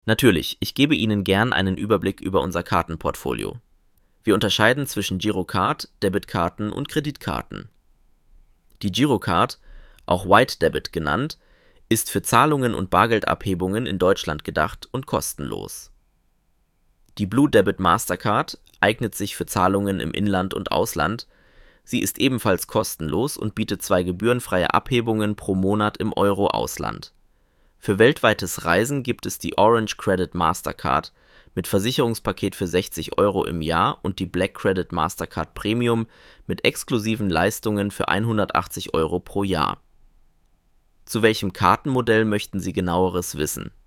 Natürlich, ich gebe Ihnen gern einen Überblick über unser Kartenportfolio. Wir unterscheiden zwischen Girocard, Debitkarten und Kreditkarten. Die Girocard, auch White Debit genannt, ist für Zahlungen und Bargeldabhebungen in Deutschland gedacht und kostenlos. Die Blue Debit Mastercard eignet sich für Zahlungen im Inland und Ausland. Sie ist ebenfalls kostenlos und bietet 2 gebührenfreie Abhebungen pro Monat im Euro-Ausland. Für weltweites Reisen gibt es die Orange Credit Mastercard mit Versicherungspaket für 60 Euro im Jahr und die Black Credit Mastercard Premium mit exklusiven Leistungen für 180 Euro pro Jahr. Zu welchem Kartenmodell möchten Sie genaueres wissen?